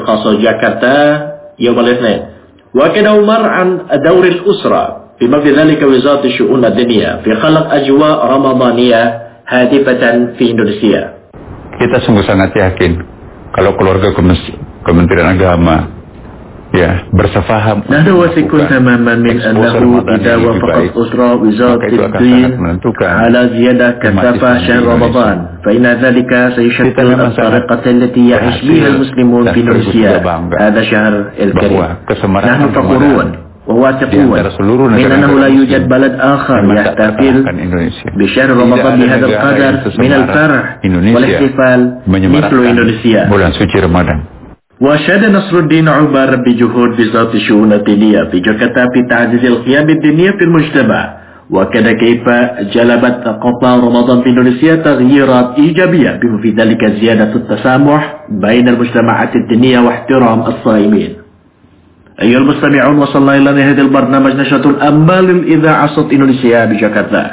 خاصة جاكرتا يوم الاثنين. وكان عمر عن دور الأسرة بما في ذلك وزارة الشؤون الدينية في خلق أجواء رمضانية هادفة في إندونيسيا. Kita sungguh sangat yakin kalau keluarga Kementerian Agama bersafaham نحن واثقون تماما من أنه إذا وافقت أسرة وزارة الدين على زيادة كثافة شهر رمضان فإن ذلك سيشكل الطريقة التي يعيش بها المسلمون في إندونيسيا هذا الشهر الكريم. نحن فخورون وواثقون من أنه لا يوجد بلد آخر يحتفل بشهر رمضان بهذا القدر من الفرح والاحتفال مثل إندونيسيا. وأشاد نصر الدين عمر بجهود وزارة الشؤون الدينية في جاكرتا في تعزيز القيم الدينية في المجتمع وكذا كيف جلبت قضاء رمضان في إندونيسيا تغييرات إيجابية بما في ذلك زيادة التسامح بين المجتمعات الدينية واحترام الصائمين. أيها المستمعون وصلنا إلى نهاية البرنامج نشرة الأنباء للإذاعة صوت إندونيسيا بجاكرتا.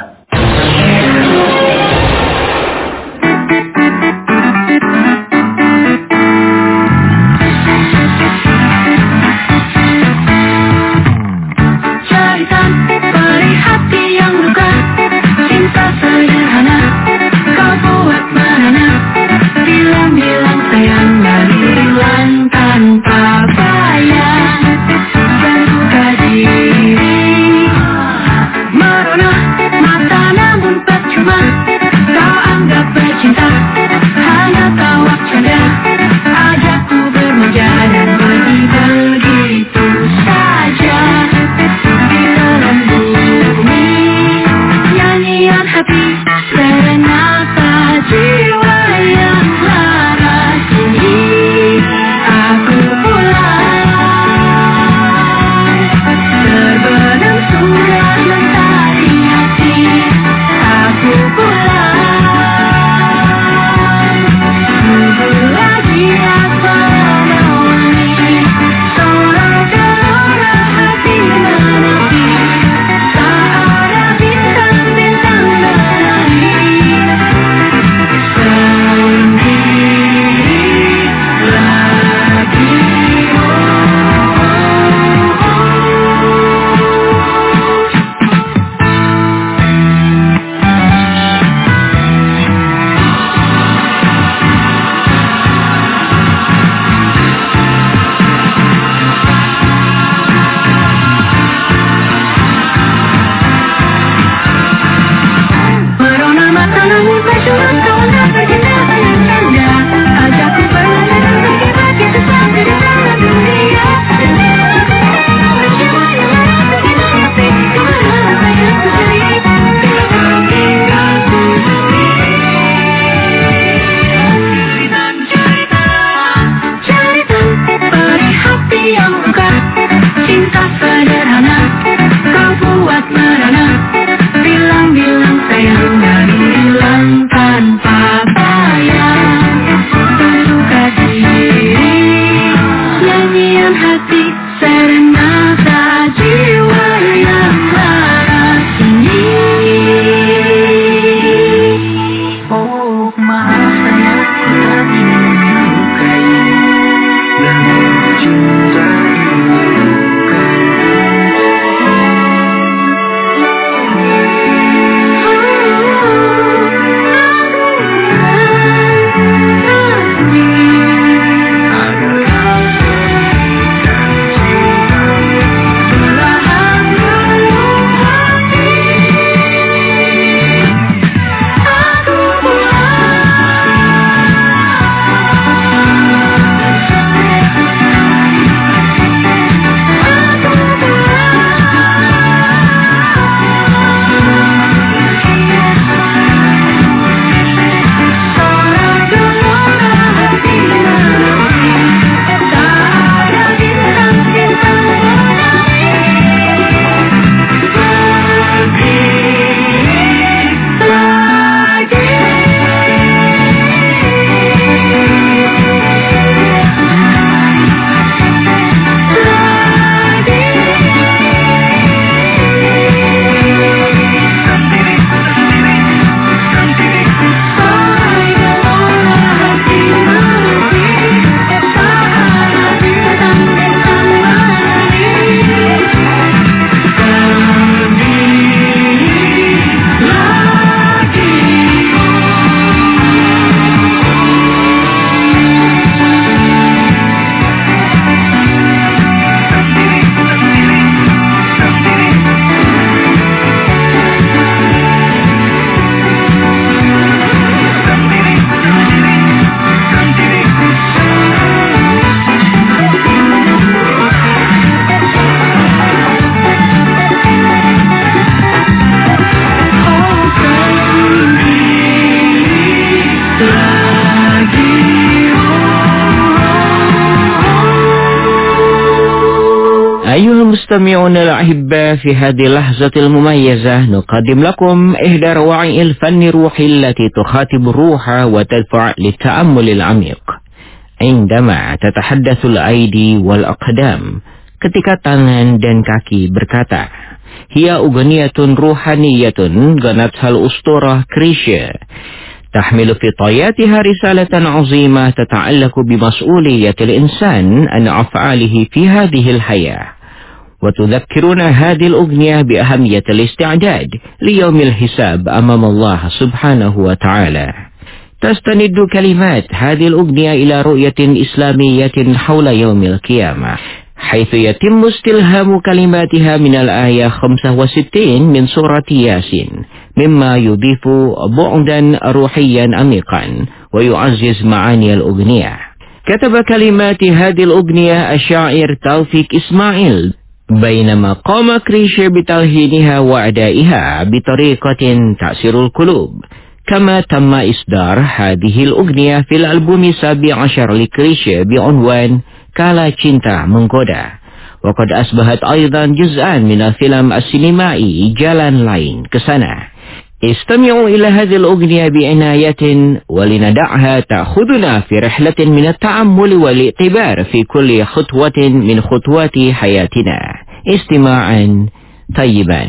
أيها المستمعون الأحباء، في هذه اللحظة المميزة نقدم لكم إحدى روائع الفن الروحي التي تخاطب الروح وتدفع للتأمل العميق. عندما تتحدث الأيدي والأقدام، ketika tangan dan kaki berkata, hiya uganiyatun ruhaniyatun ganatha al-usturah Krisha تحمل في طياتها رسالة عظيمة تتعلق بمسؤولية الإنسان عن أفعاله في هذه الحياة، وتذكرنا هذه الأغنية بأهمية الاستعداد ليوم الحساب أمام الله سبحانه وتعالى. تستند كلمات هذه الأغنية إلى رؤية إسلامية حول يوم القيامة، حيث يتم استلهام كلماتها من الآية 65 من سورة ياسين، مما يضيف بعدا روحيا عميقا ويعزز معاني الأغنية. كتب كلمات هذه الأغنية الشاعر توفيق إسماعيل، بينما قام كريش بتلحينها وأدائها بطريقة تأثير القلوب. كما تم إصدار هذه الأغنية في الألبوم 17 لكريش بعنوان Kala Cinta Menggoda, وقد أصبحت أيضا جزءا من الفيلم السينمائي Jalan Lain Kesana. استمعوا إلى هذه الأغنية بعناية ولندعها تأخذنا في رحلة من التأمل والاعتبار في كل خطوة من خطوات حياتنا. استماعا طيبا.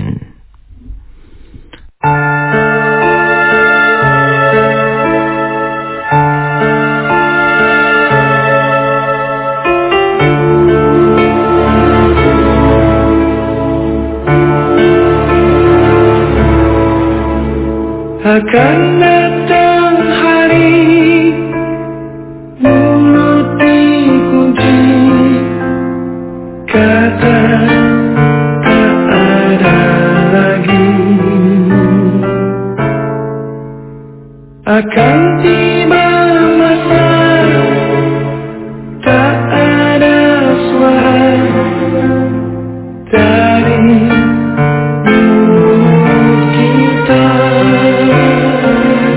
Akan datang hari mulut dikunci, kata tak ada lagi. Akan tiba masa tak ada suara dari mulut kita.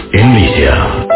Indonesia.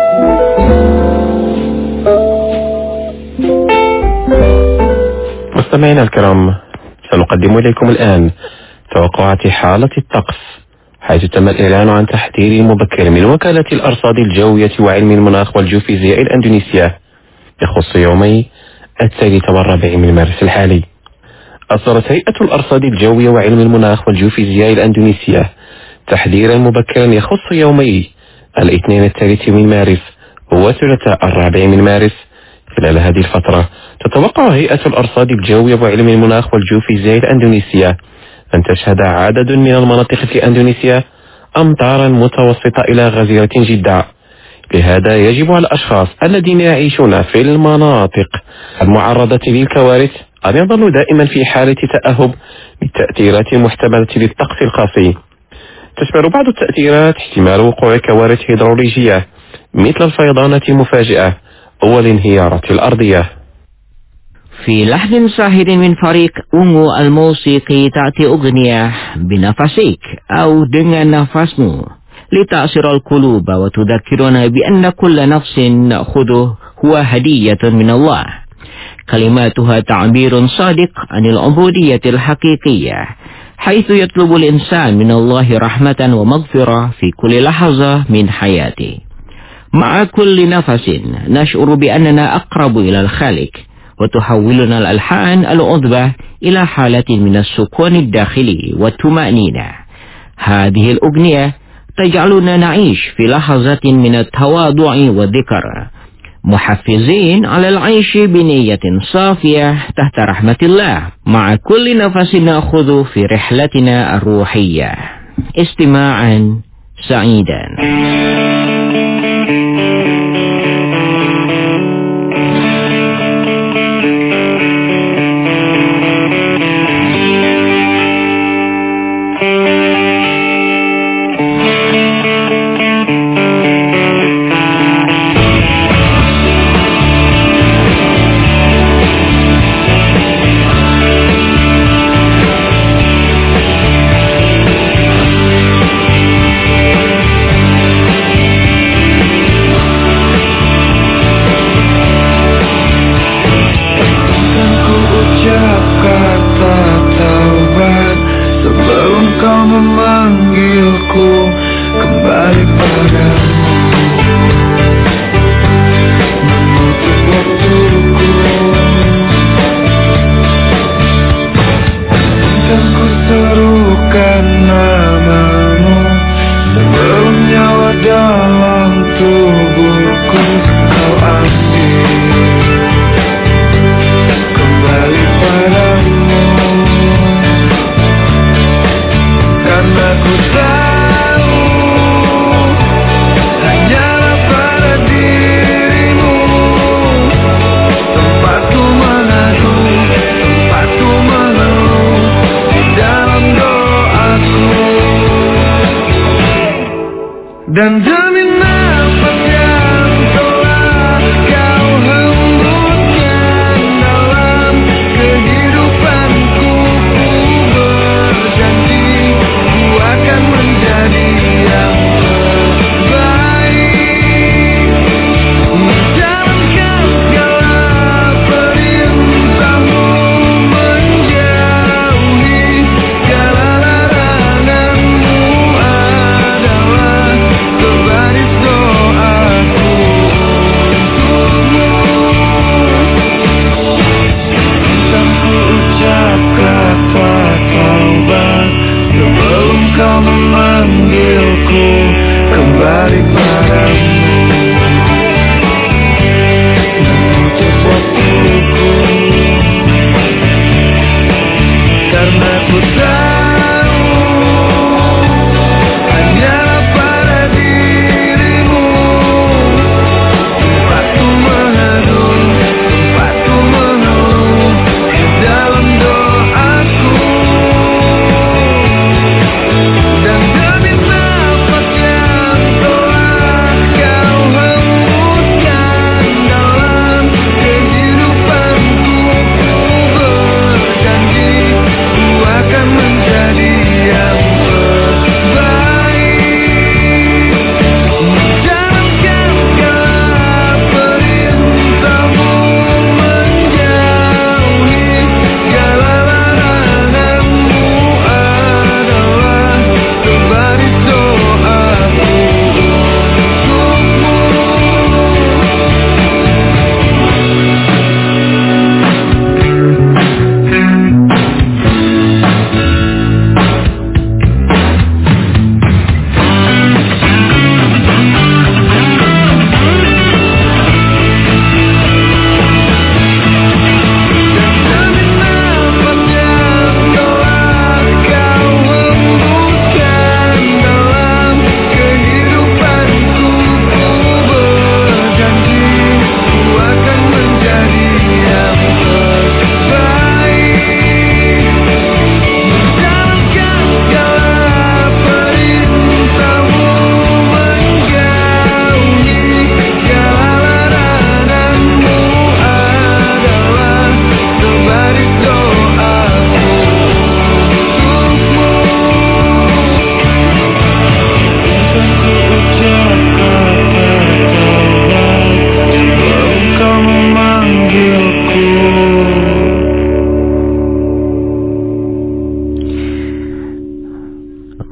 مستمعينا الكرام، سنقدم إليكم الآن توقعات حالة الطقس، حيث تم الإعلان عن تحذير مبكر من وكالة الأرصاد الجوية وعلم المناخ والجيوفيزياء الأندونيسية يخص يومي 3 و4 من مارس الحالي. أصدرت هيئة الأرصاد الجوية وعلم المناخ والجيوفيزياء الأندونيسية تحذيرا مبكرا يخص يومي الاثنين 3 من مارس و3 4 من مارس. خلال هذه الفترة تتوقع هيئة الأرصاد الجوية وعلم المناخ والجيوفيزياء الأندونيسية أن تشهد عدد من المناطق في أندونيسيا أمطارا متوسطة إلى غزيرة جدا. لهذا يجب على الأشخاص الذين يعيشون في المناطق المعرضة للكوارث أن يظلوا دائما في حالة تأهب للتأثيرات المحتملة للطقس القاسي. تشمل بعض التأثيرات احتمال وقوع كوارث هيدرولوجية مثل الفيضانات المفاجئة والانهيارات الأرضية. في لحن ساهر من فريق Ungu الموسيقي تأتي أغنية بنفسك أو dengan nafasmu لتأثر القلوب وتذكرنا بأن كل نفس نأخذه هو هدية من الله. كلماتها تعبير صادق عن العبودية الحقيقية، حيث يطلب الإنسان من الله رحمة ومغفرة في كل لحظة من حياته. مع كل نفس نشعر بأننا أقرب إلى الخالق، وتحولنا الألحان العذبة إلى حالة من السكون الداخلي والطمأنينة. هذه الأغنية تجعلنا نعيش في لحظة من التواضع والذكر، محفزين على العيش بنية صافية تحت رحمة الله مع كل نفس نأخذ في رحلتنا الروحية. استماعا سعيدا. Dan demi nafas yang telah kau hembuskan dalam kehidupanku, ku berjanji ku akan menjadi yang terbaik, menjalankan segala perintahmu, menjauhi segala laranganmu adalah kebaikan.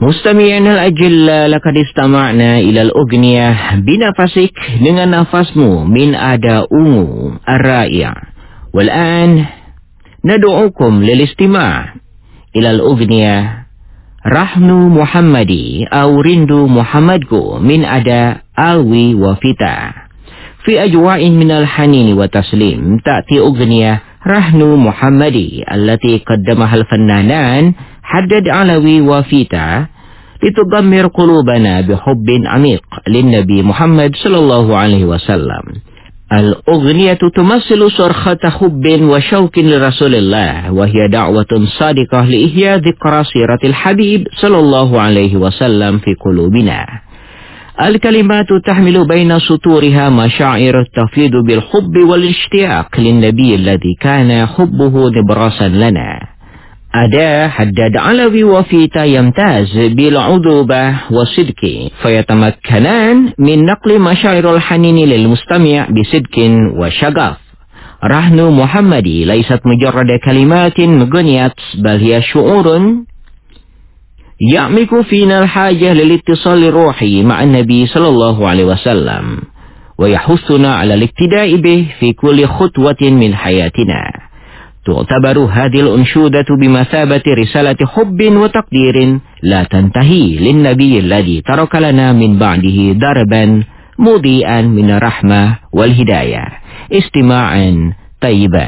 Mustami'ina al-ajilla, laqad istama'na ila al-ugniyah binafasik, dengan nafasmu, min ada ungu ar-ra'i'. Wal'an nad'ukum lil istima' ila al-ugniyah rahnu Muhammadi au rindu Muhammadku, min ada alwi wa fita. Fi ajwa'in min al-hanini wa taslim, ta'ti ugniyah rahnu Muhammadi allati qaddamaha al-fannanan haddad alawi wa fita litudammir qulubana bihubbin amiq lin-nabi Muhammad sallallahu alaihi wasallam. Al-ughniyatu tumassilu sarkhata hubbin wa syauqin li Rasulillah wa hiya da'watun sadiqah li ihya dhikra siratil habib sallallahu alaihi wasallam fi qulubina. Al-kalimatu tahmilu baina suturiha masyair tafidu bil hubbi wal ishtiyaq lin-nabi alladhi kana hubbuhu nibrasan lana. Ada haddad alawi wa fita yamtaz bil udubah wa sidki fayatamakkanan min naqli masyairul hanini lil mustami' bi sidkin wa syagaf. Rahnu Muhammadi laysat mujarrada kalimatin mughniyat bal hiya syu'urun ya'miku fina al-hajah lil ittisali ruhi ma'an nabi sallallahu alaihi wasallam wa yahussuna 'ala al-iktida'i bih fi kulli khutwatin min hayatina. تعتبر هذه الأنشودة بمثابة رسالة حب وتقدير لا تنتهي للنبي الذي ترك لنا من بعده دربا مضيئا من الرحمة والهداية. استماعا طيبا.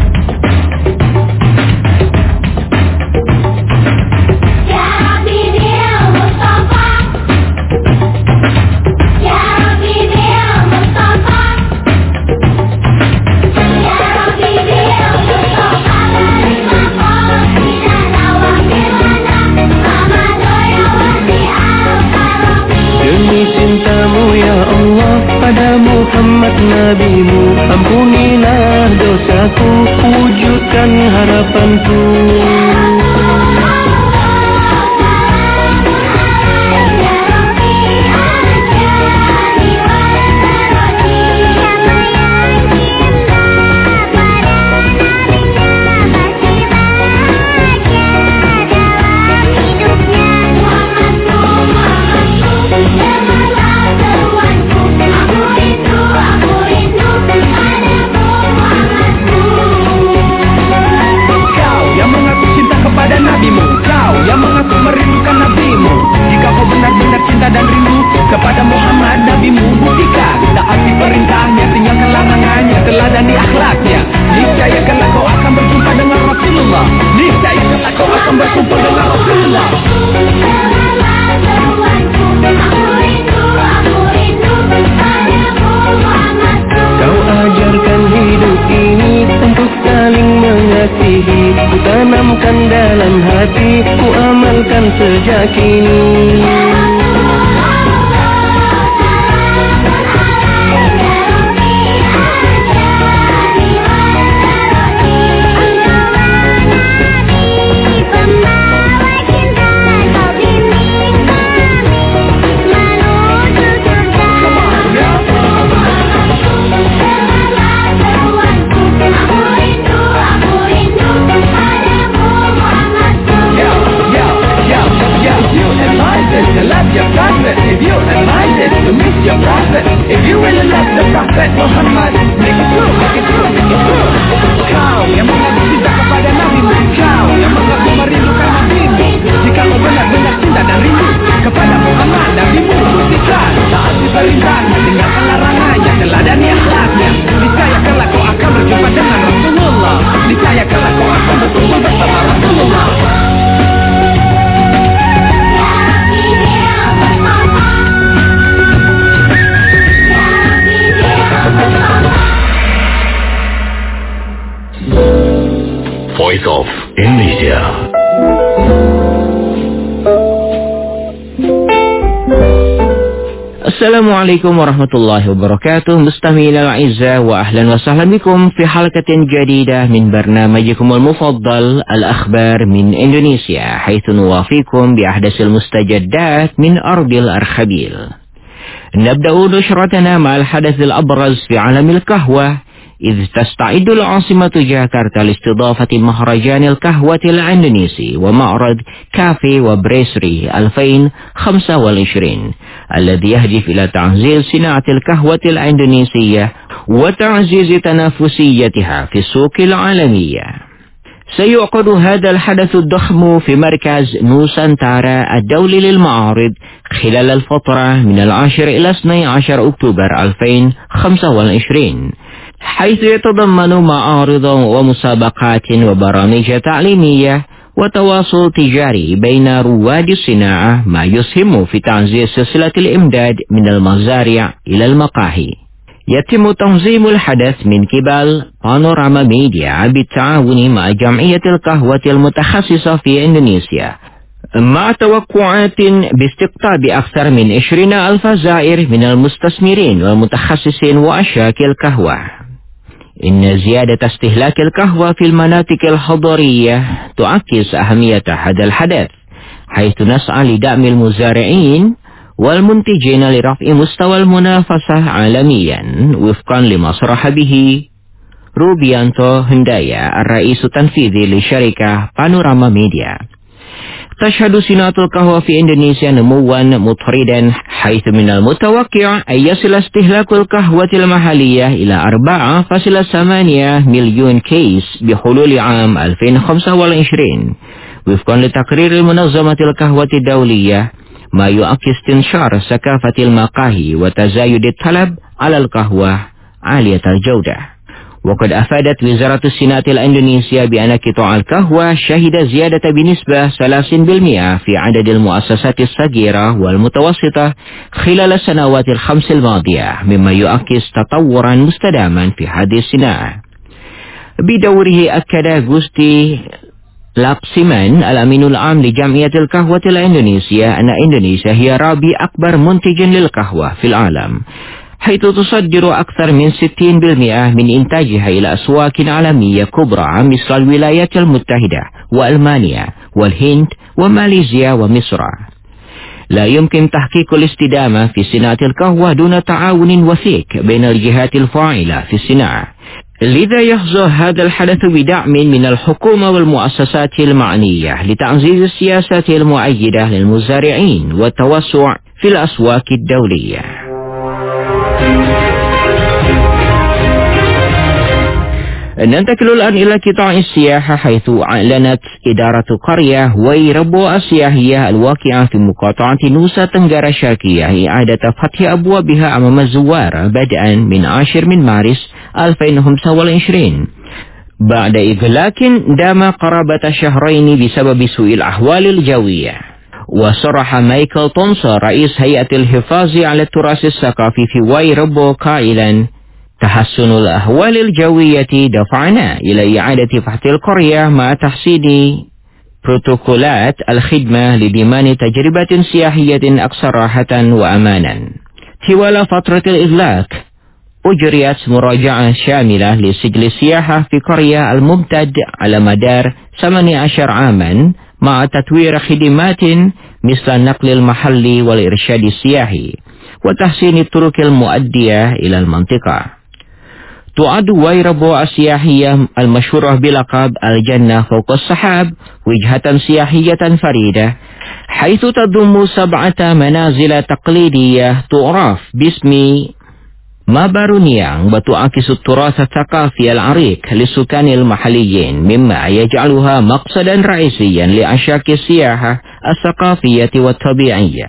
Muhammad nabimu, ampunilah dosaku, wujudkan harapanku. Kepada Muhammad nabimu, buktikan taati perintahnya, tinggalkan larangannya, teladani akhlaknya. Niscayakanlah kau akan berjumpa dengan Rasulullah. Niscayakanlah kau akan berjumpa dengan Rasulullah. Kau ajarkan hidup ini untuk saling mengasihi. Ku tanamkan dalam hati, ku amalkan sejak kini. If you really love the Prophet Muhammad, make it true, make it true, make it true. Kau yang mengaku cinta kepada Nabi-Mu, kau yang mengaku merindukan Nabi-Mu. Jika kau benar-benar cinta dan rindu kepada Muhammad, Nabi-Mu, buktikan taati perintahnya, tinggalkan larangannya, teladani akhlaknya. Niscayakanlah kau akan berjumpa dengan Rasulullah. Niscayakanlah kau akan berkumpul bersama Rasulullah. Voice of Indonesia. Assalamualaikum warahmatullahi wabarakatuh. Mustami'ina al-'izzah wa ahlan wa sahlan bikum fi halqatin jadidah min barnamajikum al-mufaddal al-akhbar min Indonesia, haitsu nuwafikum bi ahdasil mustajaddat min ardil arkhabil. Nabda'u nushratana ma'al hadathil abraz fi 'alamil kahwah إذ تستعد العاصمة جاكرتا لاستضافة مهرجان القهوة الإندونيسي ومعرض كافي وبريسري 2025 الذي يهدف إلى تعزيز صناعة القهوة الإندونيسية وتعزيز تنافسيتها في السوق العالمية. سيعقد هذا الحدث الضخم في مركز نوسانتارا الدولي للمعارض خلال الفترة من 10 إلى 12 أكتوبر 2025، حيث يتضمن معارض ومسابقات وبرامج تعليمية وتواصل تجاري بين رواد الصناعة، ما يسهم في تعزيز سلسلة الإمداد من المزارع إلى المقاهي. يتم تنظيم الحدث من قبل بانوراما ميديا بالتعاون مع جمعية القهوة المتخصصة في إندونيسيا، مع توقعات باستقطاب أكثر من 20,000 زائر من المستثمرين والمتخصصين وعشاق القهوة. إن زيادة استهلاك القهوة في المناطق الحضرية تعكس أهمية هذا الحدث، حيث نسعى لدعم المزارعين والمنتجين لرفع مستوى المنافسة عالميا، وفقا لما صرح به روبيانتو هندايا الرئيس التنفيذي لشركة بانوراما ميديا. تشهد صناعة القهوة في إندونيسيا نموا مطردا، حيث من المتوقع أن يصل استهلاك القهوة المحلية إلى 4.8 مليون كيس بحلول عام 2025 وفقا لتقرير المنظمة القهوة الدولية، ما يؤكد استنشار ثقافة المقاهي وتزايد الطلب على القهوة عالية الجودة. وقد أفادت وزارة الصناعة الإندونيسية بأن قطاع القهوة شهد زيادة بنسبة 30% في عدد المؤسسات الصغيرة والمتوسطة خلال السنوات ال5 الماضية، مما يؤكد تطورا مستداما في هذه الصناعة. بدوره أكد غوستي لاكسيمان الأمين العام لجمعية القهوة الإندونيسية أن إندونيسيا هي رابع أكبر منتج للقهوة في العالم، حيث تصدر أكثر من 60% من إنتاجها إلى أسواق عالمية كبرى مثل الولايات المتحدة وألمانيا والهند وماليزيا ومصر. لا يمكن تحقيق الاستدامة في صناعة القهوة دون تعاون وثيق بين الجهات الفاعلة في الصناعة، لذا يحظى هذا الحدث بدعم من الحكومة والمؤسسات المعنية لتعزيز السياسات المؤيدة للمزارعين والتوسع في الأسواق الدولية. ننتقل الآن إلى قطاع السياحة، حيث أعلنت إدارة قرية هوي ربو السياحية الواقعة في مقاطعة نوسا تنغرا الشرقية إعادة فتح أبوابها أمام الزوار بدءا من 10 من مارس 2025 بعد إغلاق دام قرابة شهرين بسبب سوء الأحوال الجوية. وصرح مايكل تونسا رئيس هيئة الحفاظ على التراث الثقافي في هوي ربو قائلا: تحسن الأحوال الجوية دفعنا إلى إعادة فتح القرية مع تحسين بروتوكولات الخدمة لضمان تجربة سياحية أكثر راحة وأمانا. طوال فترة الإغلاق أجريت مراجعة شاملة لسجل السياحة في قرية الممتد على مدار 18 عاما، مع تطوير خدمات مثل النقل المحلي والإرشاد السياحي وتحسين الطرق المؤدية إلى المنطقة. تعد هوي ربو السياحية المشهورة بلقب الجنة فوق السحاب وجهة سياحية فريدة، حيث تضم 7 منازل تقليدية تعرف باسم مابارونيانغ، وتعكس التراث الثقافي العريق للسكان المحليين، مما يجعلها مقصدا رئيسيا لعشاق السياحة الثقافية والطبيعية.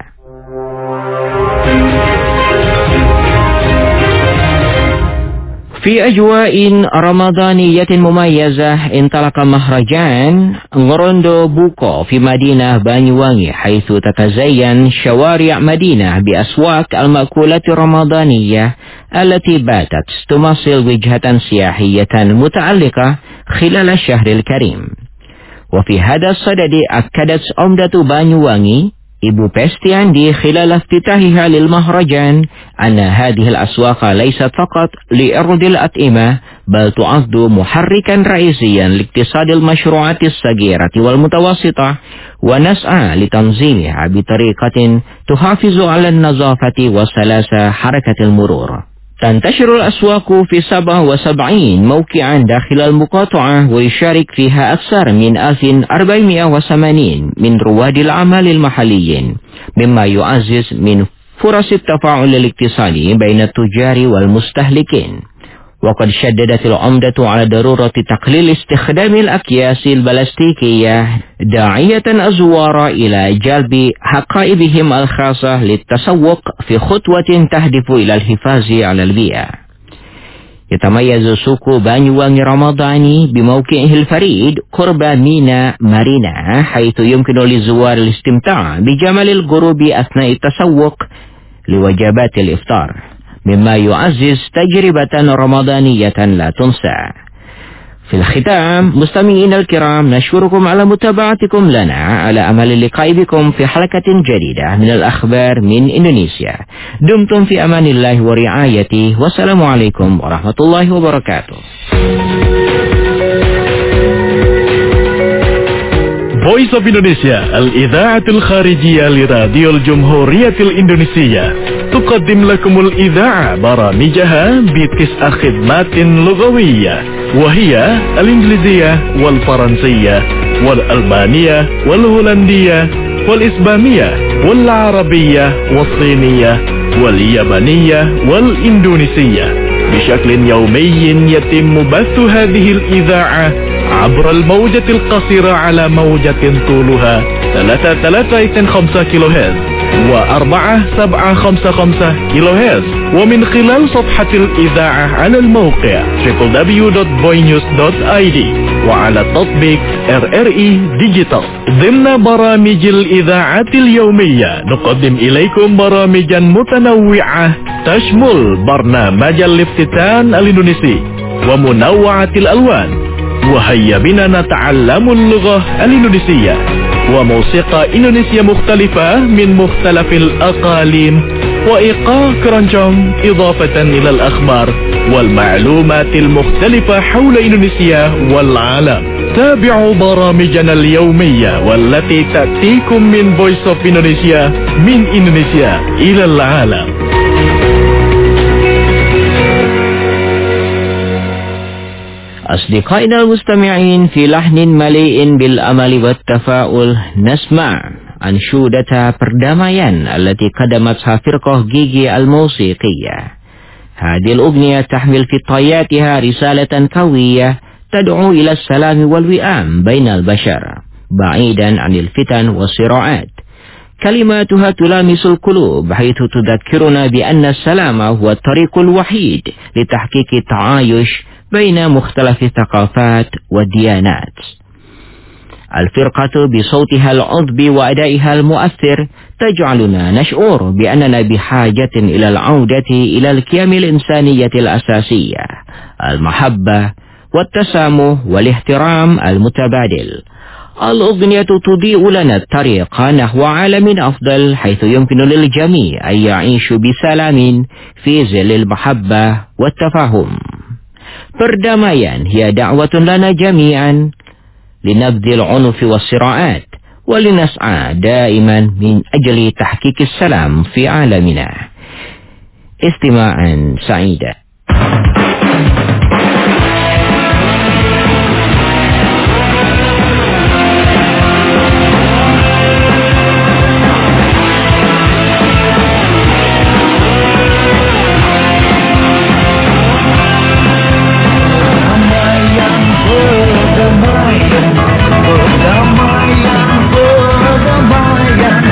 في أجواء رمضانية مميزة انطلق مهرجان غروندو بوكو في مدينة بانيوانgi، حيث تتزين شوارع مدينة بأسواق المأكولات الرمضانية التي باتت تمثل وجهة سياحية متعلقة خلال الشهر الكريم. وفي هذا الصدد أكدت عمدة بانيوانgi إبو بستياندي خلال افتتاحها للمهرجان أن هذه الأسواق ليست فقط لعرض الأطعمة، بل تعد محركا رئيسيا لاقتصاد المشروعات الصغيرة والمتوسطة، ونسعى لتنظيمها بطريقة تحافظ على النظافة وسلاسة حركة المرور. تنتشر الأسواق في 77 موقعا داخل المقاطعة ويشارك فيها أكثر من 1480 من رواد الأعمال المحليين، مما يعزز من فرص التفاعل الاقتصادي بين التجار والمستهلكين. وقد شددت العمدة على ضرورة تقليل استخدام الأكياس البلاستيكية، داعية الزوار إلى جلب حقائبهم الخاصة للتسوق في خطوة تهدف إلى الحفاظ على البيئة. يتميز سوق بانيوانgi رمضاني بموقعه الفريد قرب ميناء مارينا، حيث يمكن للزوار الاستمتاع بجمال الغروب أثناء التسوق لوجبات الإفطار، مما يعزز تجربة رمضانية لا تنسى. في الختام مستمعينا الكرام، نشكركم على متابعتكم لنا، على أمل اللقاء بكم في حلقة جديدة من الأخبار من إندونيسيا. دمتم في أمان الله ورعايته، والسلام عليكم ورحمة الله وبركاته. Voice of Indonesia الإذاعة الخارجية لراديو الجمهورية الإندونيسية تقدم لكم الإذاعة برامجها ب9 خدمات لغوية، وهي الإنجليزية والفرنسية والألبانية والهولندية والإسبانية والعربية والصينية واليابانية والإندونيسية بشكل يومي. يتم بث هذه الإذاعة عبر الموجة القصيرة على موجة طولها 3.5 كيلو هرتز و4.755 كيلو هرتز، ومن خلال صفحة الإذاعة على الموقع www.boynews.id وعلى تطبيق RRI Digital. ضمن برامج الإذاعة اليومية نقدم إليكم برامجا متنوعة تشمل برنامج الافتتان الإندونيسي ومنوعة الألوان، وهيا بنا نتعلم اللغة الإندونيسية، وموسيقى إندونيسية مختلفة من مختلف الأقاليم، وإيقاع كرانجونج، إضافة إلى الأخبار والمعلومات المختلفة حول إندونيسيا والعالم. تابعوا برامجنا اليومية والتي تأتيكم من Voice of Indonesia من إندونيسيا إلى العالم. أصدقائنا المستمعين، في لحن مليء بالأمل والتفاؤل نسمع أنشودة perdamaian التي قدمتها فرقة جيجي الموسيقية. هذه الأغنية تحمل في طياتها رسالة قوية تدعو إلى السلام والوئام بين البشر بعيدا عن الفتن والصراعات. كلماتها تلامس القلوب، حيث تذكرنا بأن السلام هو الطريق الوحيد لتحقيق التعايش بين مختلف الثقافات والديانات. الفرقة بصوتها العذب وأدائها المؤثر تجعلنا نشعر بأننا بحاجة إلى العودة إلى القيم الإنسانية الأساسية، المحبة والتسامح والاحترام المتبادل. الأغنية تضيء لنا الطريق نحو عالم أفضل، حيث يمكن للجميع أن يعيشوا بسلام في ظل المحبة والتفاهم. Perdamaian هي دعوة لنا جميعا لنبذ العنف والصراعات ولنسعى دائما من أجل تحقيق السلام في عالمنا. استماعا سعيدا.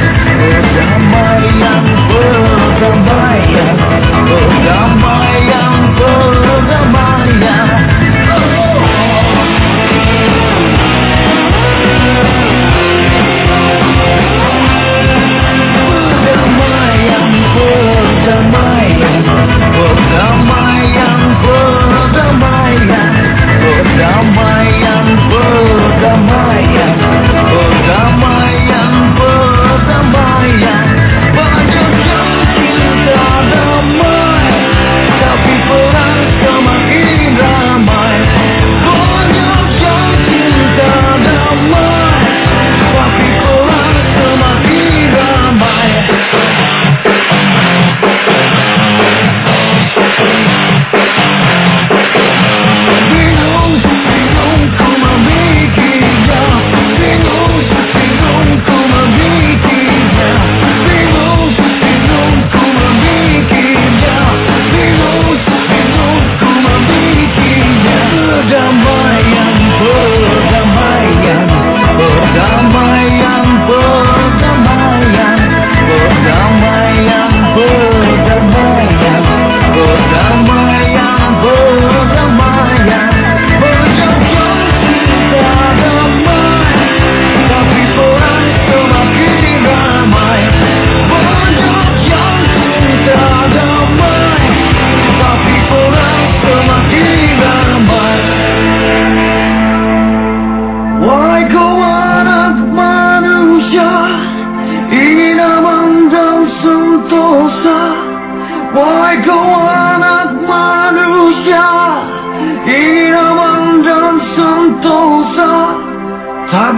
Perdamaian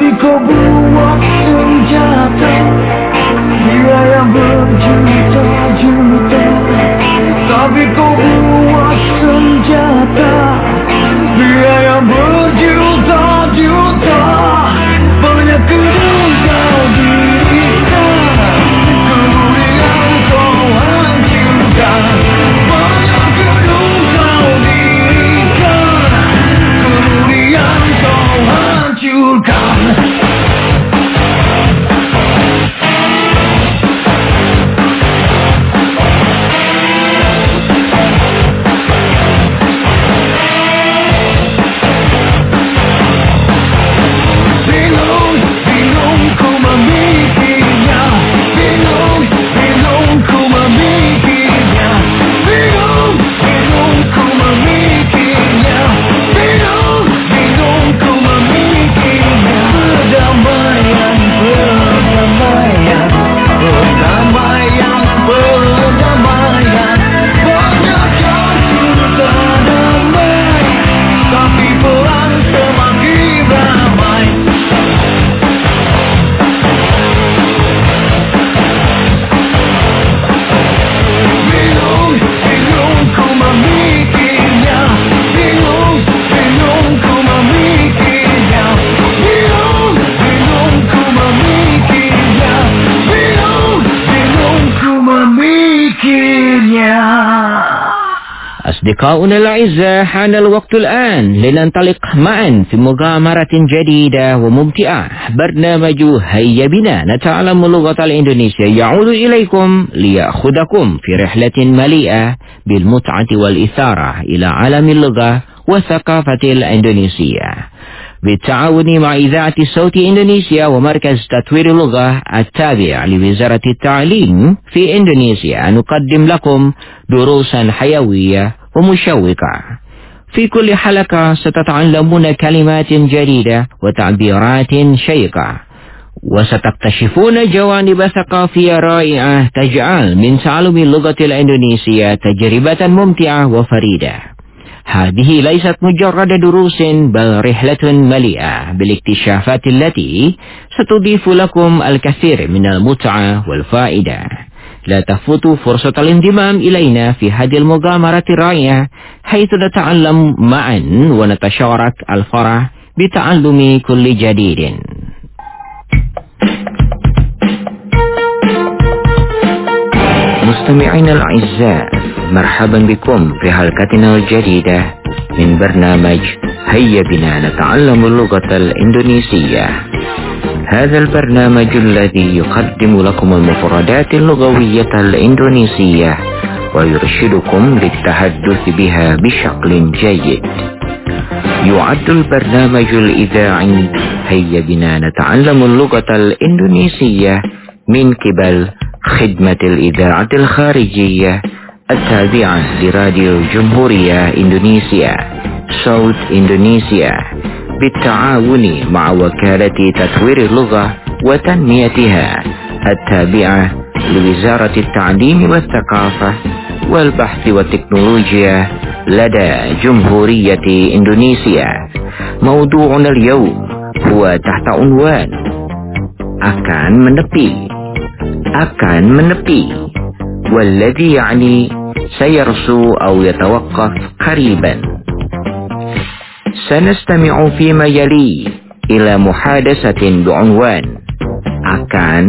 Tapi kau buat senjata biaya berjuta-juta. Tapi kau buat senjata biaya berjuta-juta. Banyak gedung kau dirikan, kemudian kau hancurkan. Banyak gedung kau dirikan, kemudian kau hancurkan. أصدقاؤنا الأعزاء حان الوقت الآن لننطلق معا في مغامرة جديدة وممتعة. برنامج هيا بنا نتعلم اللغة الإندونيسية يعود إليكم ليأخذكم في رحلة مليئة بالمتعة والإثارة إلى عالم اللغة والثقافة الإندونيسية، بالتعاون مع إذاعة صوت إندونيسيا ومركز تطوير اللغة التابع لوزارة التعليم في إندونيسيا. نقدم لكم دروسا حيوية ومشوقة. في كل حلقة ستتعلمون كلمات جديدة وتعبيرات شيقة، وستكتشفون جوانب ثقافية رائعة تجعل من تعلم اللغة الإندونيسية تجربة ممتعة وفريدة. هذه ليست مجرد دروس بل رحلة مليئة بالاكتشافات التي ستضيف لكم الكثير من المتعة والفائدة. لا تفوتوا فرصة الانضمام إلينا في هذه المغامرة الرائعة، حيث نتعلم معا ونتشارك الفرح بتعلم كل جديد. مستمعينا الأعزاء، مرحبا بكم في حلقتنا الجديدة من برنامج هيا بنا نتعلم اللغة الإندونيسية. هذا البرنامج الذي يقدم لكم المفردات اللغوية الإندونيسية ويرشدكم للتحدث بها بشكل جيد. يعد البرنامج الإذاعي هيا بنا نتعلم اللغة الإندونيسية من قبل خدمة الإذاعة الخارجية التابعة لراديو جمهورية إندونيسيا صوت إندونيسيا، بالتعاون مع وكالة تطوير اللغة وتنميتها التابعة لوزارة التعليم والثقافة والبحث والتكنولوجيا لدى جمهورية إندونيسيا. موضوعنا اليوم هو تحت عنوان akan menepi، والذي يعني سيرسو أو يتوقف قريبا. سنستمع فيما يلي إلى محادثة بعنوان akan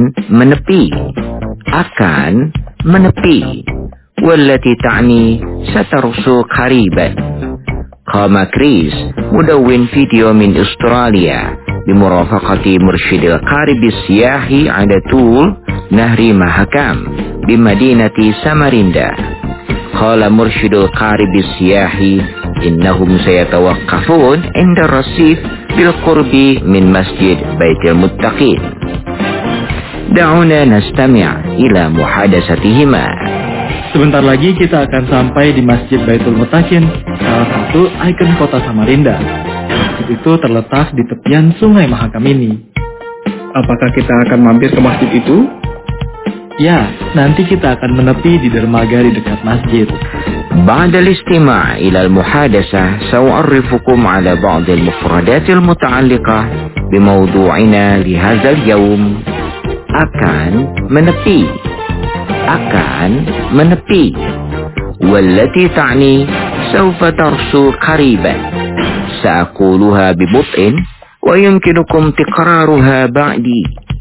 menepi والتي تعني سترسو قريبا. قام كريس مدون فيديو من أستراليا بمرافقة مرشد القارب السياحي على طول نهر مهكام بمدينة ساماريندا. قال مرشد القارب السياحي إنهم سيتوقفون عند الرصيف بالقرب من مسجد بيت المتقين. دعونا نستمع إلى محادثتهما. Sebentar lagi kita akan sampai di Masjid Baitul Muttaqin, salah satu ikon kota Samarinda. Masjid itu terletak di tepian Sungai Mahakam ini. Apakah kita akan mampir ke masjid itu? Ya, nanti kita akan menepi di dermaga di dekat masjid. بعد الاستماع إلى المحادثة سأعرفكم على بعض المفردات المتعلقة بموضوعنا لهذا اليوم. Akan menepi, akan menepi, والتي تعني سوف ترسو قريبا. سأقولها ببطء ويمكنكم تكرارها بعدي.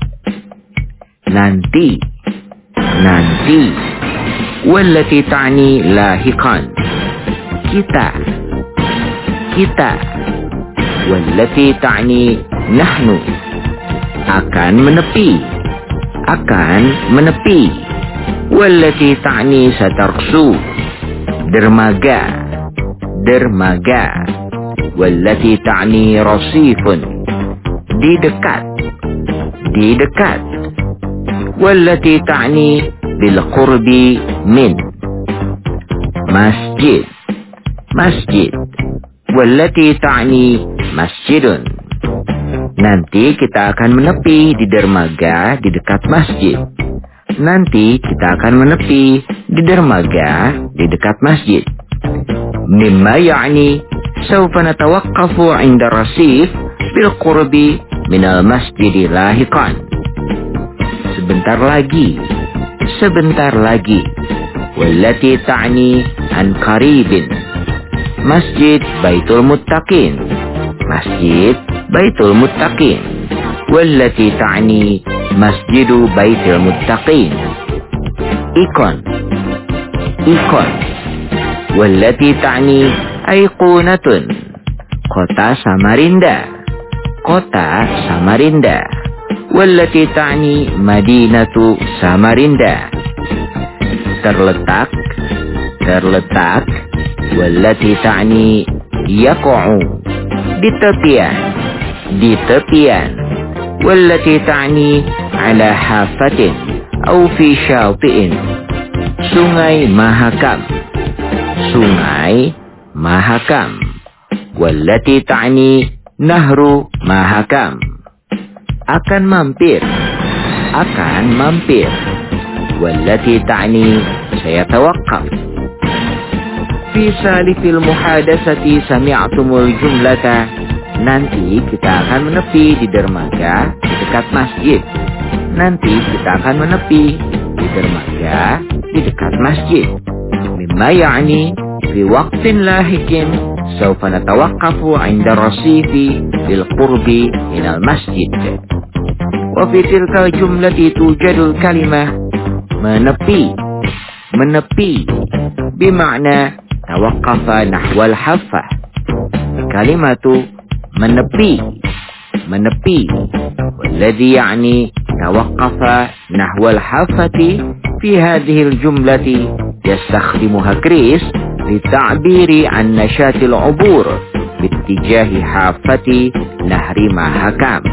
nanti, nanti, والتي تعني لاحقا. kita, kita, والتي تعني نحن. akan menepi, akan menepi, والتي تعني سترسو. dermaga, dermaga, والتي تعني رصيف. di dekat, di dekat, والتي تعني بالقرب من. masjid, masjid, والتي تعني مسجد. nanti kita akan menepi di dermaga di dekat masjid. nanti kita akan menepi di dermaga di dekat masjid. مما يعني سوف نتوقف عند الرصيف بالقرب من المسجد لاحقا. sebentar lagi, sebentar lagi. والتي تعني عن قريب. masjid Baitul Muttaqin, masjid Baitul Muttaqin. والتي تعني مسجد بيت المتقين. ikon, ikon, والتي تعني أيقونة. kota Samarinda, kota Samarinda. والتي تعني مدينة Samarinda. terletak, terletak. والتي تعني يقع. di tepian, di tepian. والتي تعني على حافة أو في شاطئ. sungai Mahakam, sungai Mahakam. والتي تعني نهر Mahakam. akan mampir, akan mampir. والتي تعني سيتوقف. في سالف المحادثة سمعتم الجملة. nanti kita akan menepi di dermaga di dekat masjid. nanti kita akan menepi di dermaga di dekat masjid. مما يعني في وقت لاحق سوف نتوقف عند الرصيف بالقرب من المسجد. وفي تلك الجملة توجد الكلمة menepi, menepi بمعنى توقف نحو الحافة. كلمة menepi, menepi, والذي يعني توقف نحو الحافة. في هذه الجملة يستخدمها كريس للتعبير عن نشاط العبور باتجاه حافة نهر Mahakam.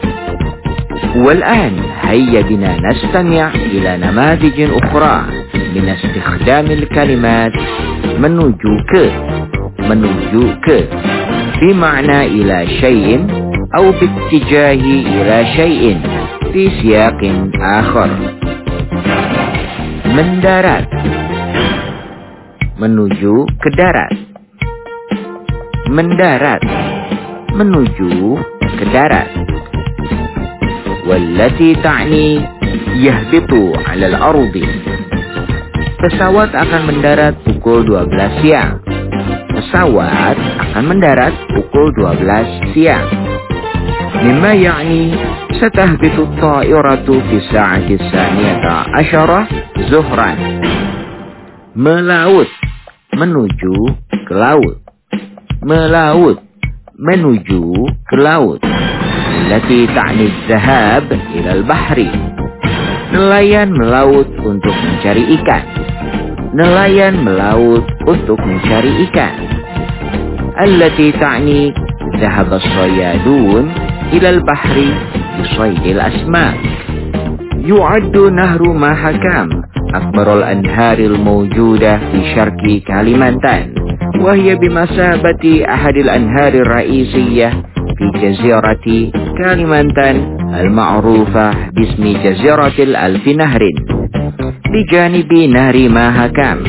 والآن هيا بنا نستمع إلى نماذج أخرى من استخدام الكلمات menuju ke, menuju ke بمعنى إلى شيء أو باتجاه إلى شيء في سياق آخر. mendarat, menuju ke darat. mendarat, menuju ke darat. والتي تعني يهبط على الأرض. pesawat akan mendarat pukul 12 siang. pesawat akan mendarat pukul 12 siang. مما يعني ستهبط الطائرة في الساعة 12 ظهرا. melaut, menuju ke laut. melaut, menuju ke laut. التي تعني الذهاب إلى البحر. nelayan melaut untuk mencari ikan. nelayan melaut untuk mencari ikan. التي تعني ذهب الصيادون إلى البحر لصيد الأسماك. يعد نهر Mahakam أكبر الأنهار الموجودة في شرق كاليمانتان، وهي بمثابة أحد الأنهار الرئيسية في جزيرة كاليمانتان المعروفة باسم جزيرة الألف نهر. بجانب نهر Mahakam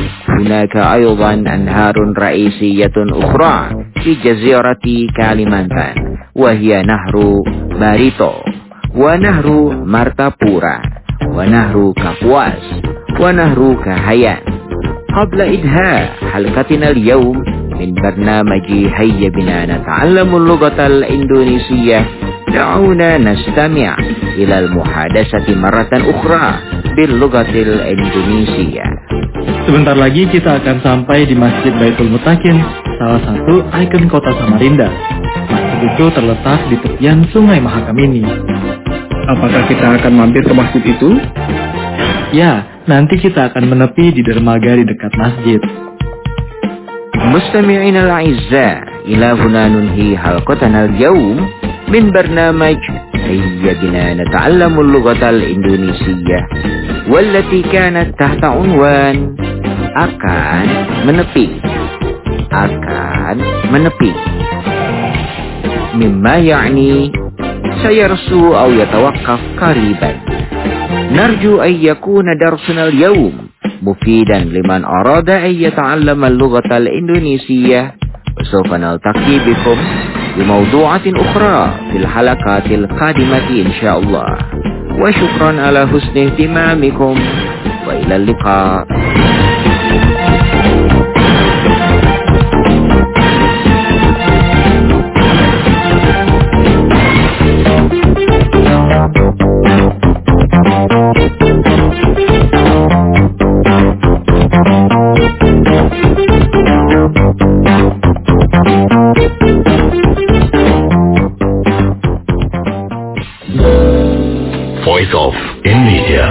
هناك أيضا أنهار رئيسية أخرى في جزيرة كاليمانتان، وهي نهر باريتو، ونهر مرتابورا، ونهر كابواس، ونهر كهيان. قبل إنهاء حلقتنا اليوم من برنامج هيا بنا نتعلم اللغة الإندونيسية، دعونا نستمع إلى المحادثة مرة أخرى باللغة الإندونيسية. Sebentar lagi kita akan sampai di Masjid Baitul Mutakin, salah satu ikon kota Samarinda. Masjid itu terletak di tepian Sungai Mahakamini. Apakah kita akan mampir ke masjid itu? Ya, nanti kita akan menepi di dermaga di dekat masjid. مستمعينا الأعزاء، إلى هنا ننهي حلقتنا اليوم من برنامج هيا بنا نتعلم اللغة الإندونيسية، والتي كانت تحت عنوان akan menepi، مما يعني سيرسو أو يتوقف قريبا. نرجو أن يكون درسنا اليوم مفيدا لمن أراد أن يتعلم اللغة الإندونيسية، وسوف نلتقي بكم بموضوعات أخرى في الحلقات القادمة إن شاء الله. وشكرا على حسن اهتمامكم، وإلى اللقاء. Voice of Indonesia.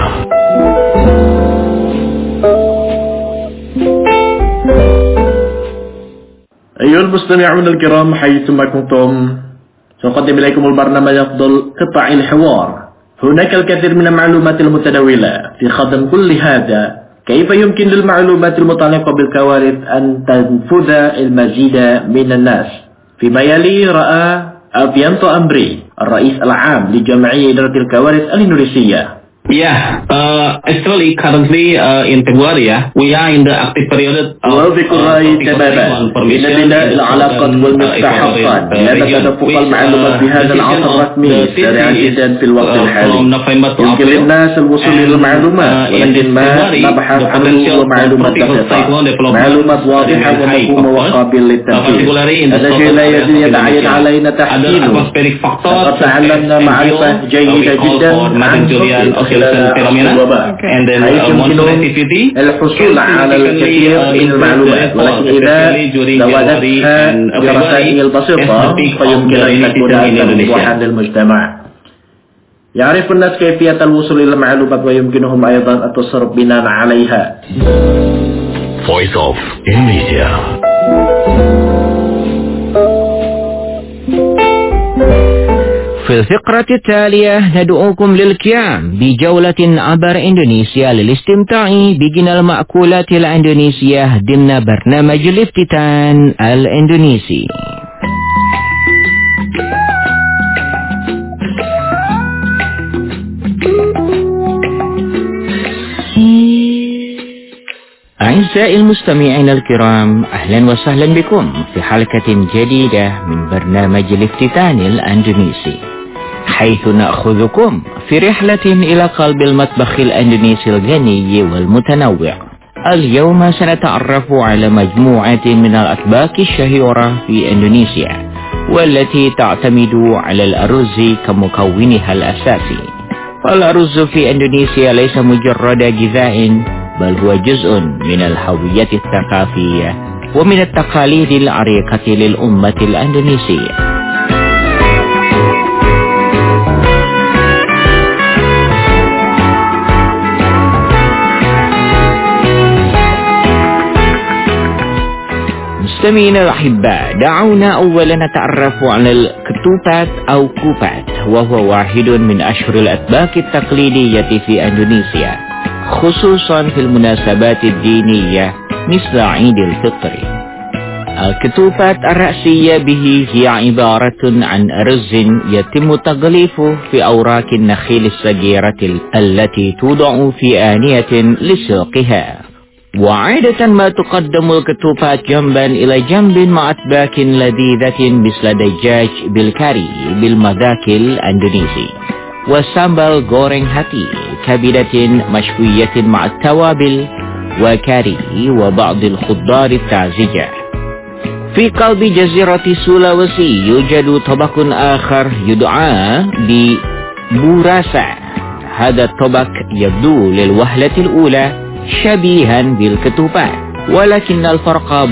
أيها المستمعون الكرام حيثما كنتم، سأقدم إليكم البرنامج أفضل قطع الحوار. هناك الكثير من المعلومات المتداولة في خضم كل هذا. كيف يمكن للمعلومات المتعلقة بالكوارث أن تنفذ المزيد من الناس؟ فيما يلي رأى Alfianto Amri, الرئيس العام لجمعية إدارة الكوارث الإندونيسية. Yeah, actually currently in February, we are in the active period of وذكر رأي تماما إن بناء العلاقات والمستحقات لا تتدفق المعلومات في هذا العصر الرسمي سريعا جدا في الوقت الحالي. يمكن للناس الوصول إلى المعلومات، ولكن ما نبحث عنه هو معلومات دقيقة، معلومات واضحة ومفهومة وقابلة للتنفيذ. هذا شيء لا يتعين علينا تحسينه. لقد تعلمنا معرفة جيدة جدا عن الوباء، حيث يمكن الحصول على الكثير من المعلومات، ولكن إذا زودتها برسائل البسيطة فيمكن أن تكون أكثر وضوحا للمجتمع. يعرف الناس كيفية الوصول إلى المعلومات ويمكنهم أيضا التصرف بناء عليها. Voice of Indonesia. في الفقرة التالية ندعوكم للقيام بجولة عبر إندونيسيا للاستمتاع بغنى المأكولات الإندونيسية ضمن برنامج الافتتان الإندونيسي. أعزائي المستمعين الكرام، أهلا وسهلا بكم في حلقة جديدة من برنامج الافتتان الإندونيسي، حيث نأخذكم في رحلة إلى قلب المطبخ الإندونيسي الغني والمتنوع. اليوم سنتعرف على مجموعة من الأطباق الشهيرة في إندونيسيا، والتي تعتمد على الأرز كمكونها الأساسي. فالأرز في إندونيسيا ليس مجرد غذاء، بل هو جزء من الهوية الثقافية ومن التقاليد العريقة للأمة الإندونيسية. مستمعينا الأحباء، دعونا أولا نتعرف على الكتوبات أو كوبات، وهو واحد من أشهر الأطباق التقليدية في إندونيسيا، خصوصا في المناسبات الدينية مثل عيد الفطر. الكتوبات الرئيسية به هي عبارة عن أرز يتم تغليفه في أوراق النخيل الصغيرة التي توضع في آنية لسلقها، وعادة ما تقدم الكتوفات جنبا إلى جنب مع أتباك لذيذة مثل دجاج بالكاري بالمذاق الأندونيسي وسامبال غورeng hati كبدة مشوية مع التوابل وكاري وبعض الخضار الطازجة. في قلب جزيرة سولawesi يوجد طبق آخر يدعى ببوراسا. هذا الطبق يبدو للوهلة الأولى شبيها بالكتوفات ولكن الفرق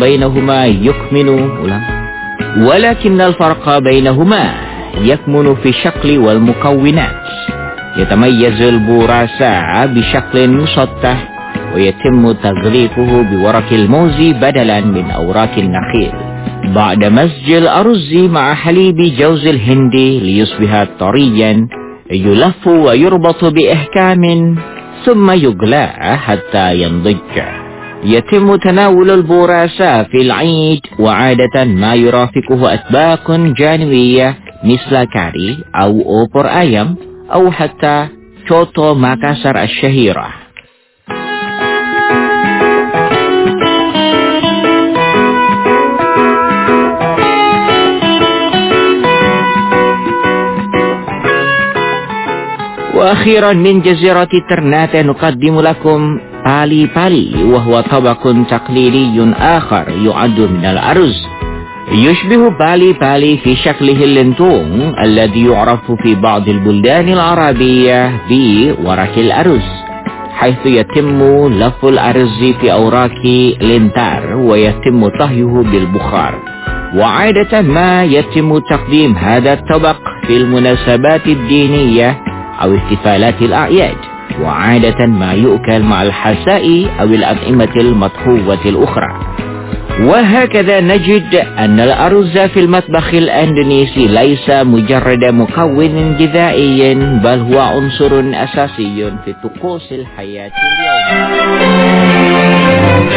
بينهما يكمن في الشكل والمكونات. يتميز البوراسا بشكل مسطح ويتم تغليفه بورق الموز بدلا من أوراق النخيل بعد مزج الأرز مع حليب جوز الهندي ليصبح طريا. يلف ويربط بإحكام ثم يقلى حتى ينضج. يتم تناول البوراسا في العيد وعادة ما يرافقه أطباق جانبية مثل كاري أو أوبر أيام أو حتى شوتو ماكاسر الشهيرة. وأخيرا من جزيرة ترناتة نقدم لكم بالي بالي وهو طبق تقليدي آخر يعد من الأرز. يشبه بالي بالي في شكله اللنتون الذي يعرف في بعض البلدان العربية بورق الأرز حيث يتم لف الأرز في أوراق لنتار ويتم طهيه بالبخار. وعادة ما يتم تقديم هذا الطبق في المناسبات الدينية أو احتفالات الأعياد وعادة ما يؤكل مع الحساء أو الأطعمة المطهوة الأخرى. وهكذا نجد أن الأرز في المطبخ الأندونيسي ليس مجرد مكون غذائي بل هو عنصر أساسي في طقوس الحياة اليومية.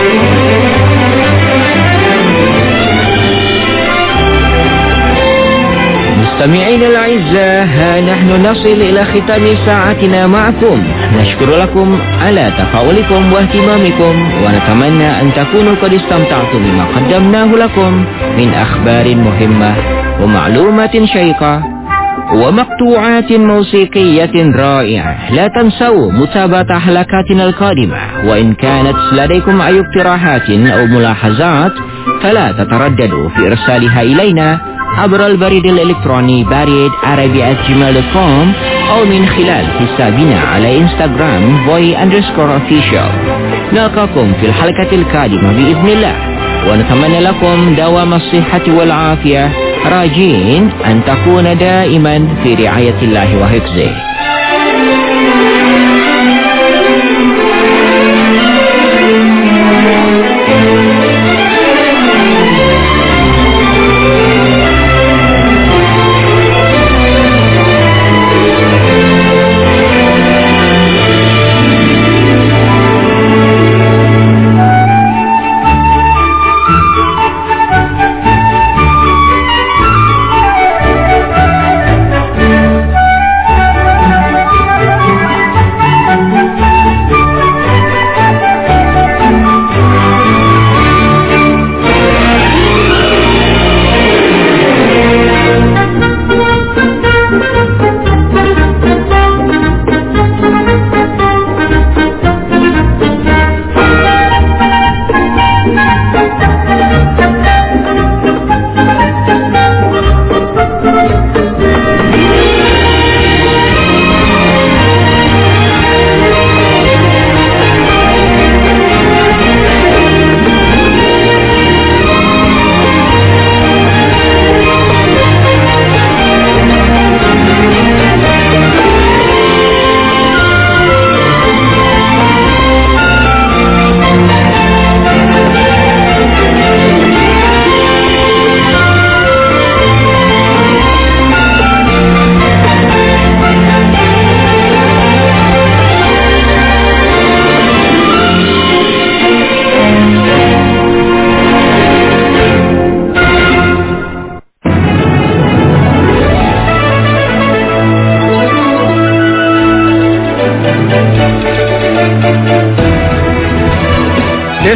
مستمعين الأعزاء، ها نحن نصل إلى ختام ساعتنا معكم. نشكر لكم على تفاعلكم واهتمامكم ونتمنى أن تكونوا قد استمتعتم بما قدمناه لكم من أخبار مهمة ومعلومات شيقة ومقطوعات موسيقية رائعة. لا تنسوا متابعة حلقاتنا القادمة، وإن كانت لديكم أي اقتراحات أو ملاحظات فلا تترددوا في إرسالها إلينا عبر البريد الإلكتروني barrieraarabi@gmail.com أو من خلال حسابنا على إنستغرام voy_official. نلقاكم في الحلقة القادمة بإذن الله، ونتمنى لكم دوام الصحة والعافية، راجين أن تكون دائما في رعاية الله وحفظه.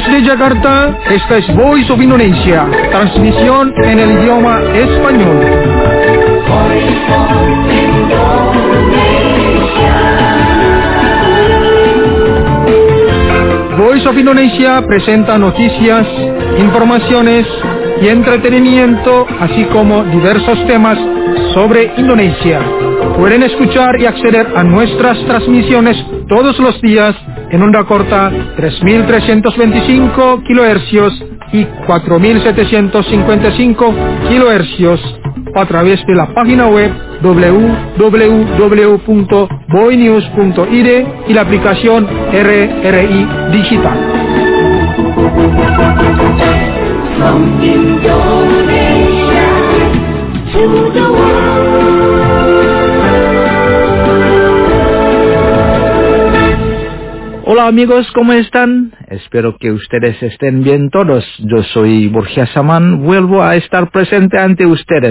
Desde Jakarta, esta es Voice of Indonesia, transmisión en el idioma español. Voice of Indonesia presenta noticias, informaciones y entretenimiento, así como diversos temas sobre Indonesia. Pueden escuchar y acceder a nuestras transmisiones todos los días en onda corta 3.325 kHz y 4.755 kHz a través de la página web www.boinews.id y la aplicación RRI Digital. From Indonesia to the world. Hola amigos, ¿cómo están? Espero que ustedes estén bien todos. Yo soy Borja Saman, vuelvo a estar presente ante ustedes.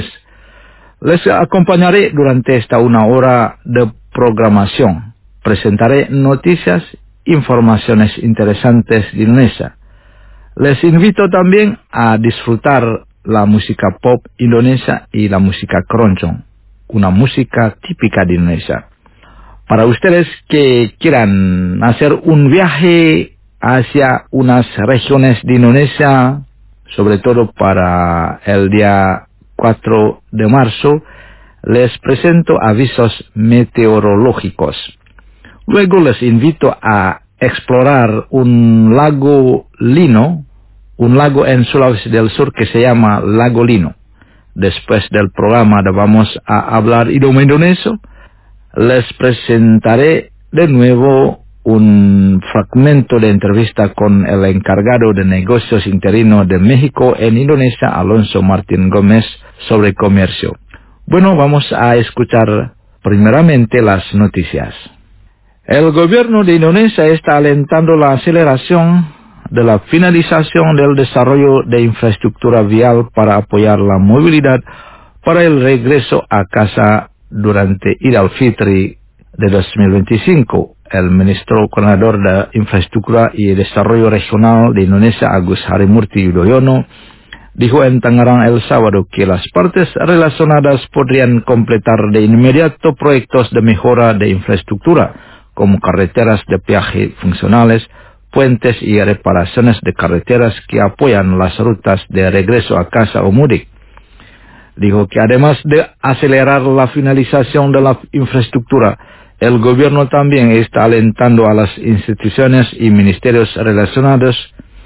Les acompañaré durante esta 1 hora de programación. Presentaré noticias, informaciones interesantes de Indonesia. Les invito también a disfrutar la música pop indonesia y la música keroncong, una música típica de Indonesia. Para ustedes que quieran hacer un viaje hacia unas regiones de Indonesia, sobre todo para el día 4 de marzo, les presento avisos meteorológicos. Luego les invito a explorar un lago Lino, un lago en Sulawesi del Sur que se llama Lago Lino. Después del programa vamos a hablar idioma indonesio. Les presentaré de nuevo un fragmento de entrevista con el encargado de negocios interino de México en Indonesia, Alonso Martín Gómez, sobre comercio. Bueno, vamos a escuchar primeramente las noticias. El gobierno de Indonesia está alentando la aceleración de la finalización del desarrollo de infraestructura vial para apoyar la movilidad para el regreso a casa durante Eid al-Fitri de 2025. El ministro coordinador de Infraestructura y Desarrollo Regional de Indonesia, Agus Harimurti Yudhoyono, dijo en Tangerang el sábado que las partes relacionadas podrían completar de inmediato proyectos de mejora de infraestructura, como carreteras de peaje funcionales, puentes y reparaciones de carreteras que apoyan las rutas de regreso a casa o mudik. Dijo que además de acelerar la finalización de la infraestructura, el gobierno también está alentando a las instituciones y ministerios relacionados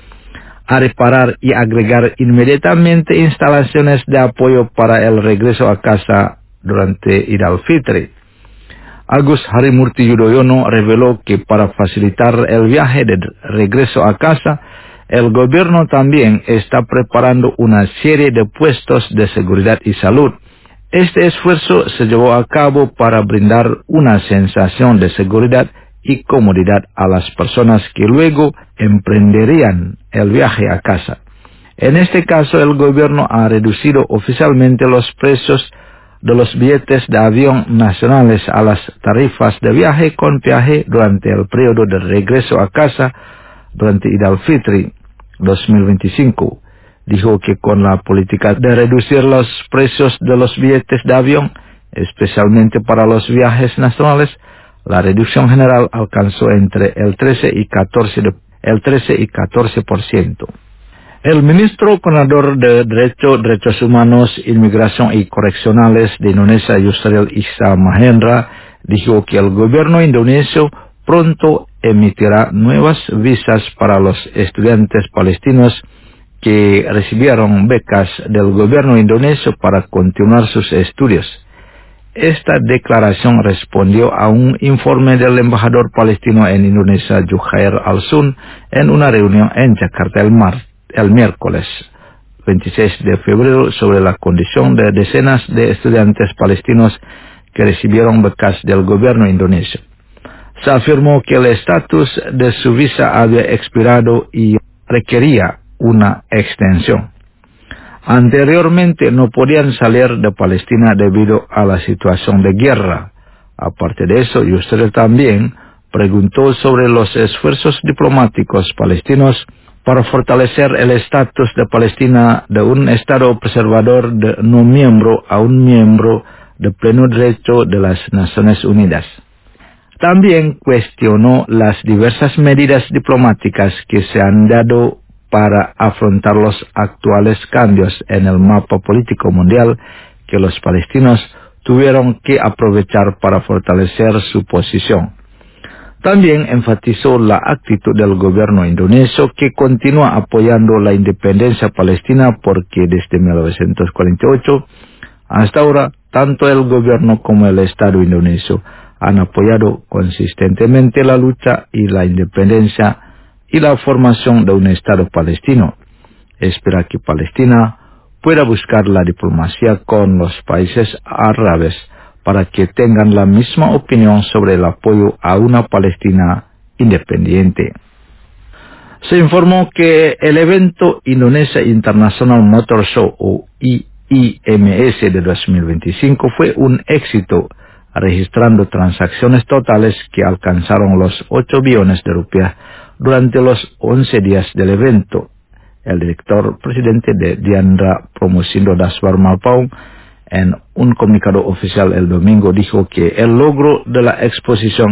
a reparar y agregar inmediatamente instalaciones de apoyo para el regreso a casa durante Eid al-Fitri. Agus Harimurti Yudhoyono reveló que para facilitar el viaje de regreso a casa, el gobierno también está preparando una serie de puestos de seguridad y salud. Este esfuerzo se llevó a cabo para brindar una sensación de seguridad y comodidad a las personas que luego emprenderían el viaje a casa. En este caso, el gobierno ha reducido oficialmente los precios de los billetes de avión nacionales a las tarifas de viaje con peaje durante el periodo de regreso a casa durante Eid al-Fitri 2025. Dijo que con la política de reducir los precios de los billetes de avión, especialmente para los viajes nacionales, la reducción general alcanzó entre el 13 y 14%. El ministro coordinador de Derechos Humanos, Inmigración y Correccionales de Indonesia, Yusril Iza Mahendra, dijo que el gobierno indonesio pronto emitirá nuevas visas para los estudiantes palestinos que recibieron becas del gobierno indonesio para continuar sus estudios. Esta declaración respondió a un informe del embajador palestino en Indonesia, Juhair Al-Sun, en una reunión en Jakarta el miércoles 26 de febrero sobre la condición de decenas de estudiantes palestinos que recibieron becas del gobierno indonesio. Se afirmó que el estatus de su visa había expirado y requería una extensión. Anteriormente no podían salir de Palestina debido a la situación de guerra. Aparte de eso, Yusril también preguntó sobre los esfuerzos diplomáticos palestinos para fortalecer el estatus de Palestina de un Estado preservador de no miembro a un miembro de pleno derecho de las Naciones Unidas. También cuestionó las diversas medidas diplomáticas que se han dado para afrontar los actuales cambios en el mapa político mundial que los palestinos tuvieron que aprovechar para fortalecer su posición. También enfatizó la actitud del gobierno indonesio que continúa apoyando la independencia palestina porque desde 1948 hasta ahora tanto el gobierno como el Estado indonesio han apoyado consistentemente la lucha y la independencia y la formación de un Estado palestino. Espera que Palestina pueda buscar la diplomacia con los países árabes para que tengan la misma opinión sobre el apoyo a una Palestina independiente. Se informó que el evento Indonesia International Motor Show o IIMS de 2025 fue un éxito, registrando transacciones totales que alcanzaron los 8 billones de rupias durante los 11 días del evento. El director presidente de Diandra Promosindo Daswar Malpaung en un comunicado oficial el domingo dijo que el logro de la exposición